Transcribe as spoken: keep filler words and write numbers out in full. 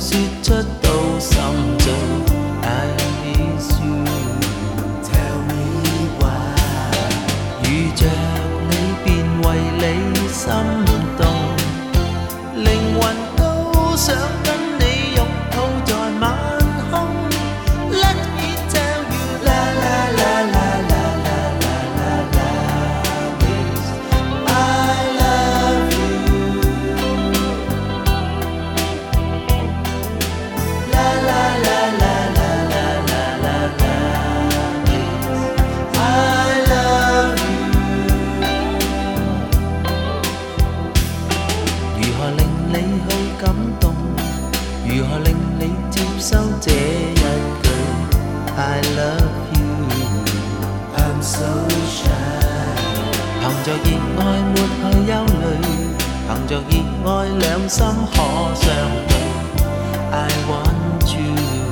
说出到心最 I miss you。 Tell me why。 遇着你便为你心动，灵魂都想跟你拥抱在晚空。 Let me tell you la la la la la la la la la miss I love you la la la la la la la la la miss I love you。 如何令你去感動？如何令你接收這一句 I love you？ I'm so shy。 憑着熱愛抹去憂慮，憑着熱愛兩心可相對 I want you。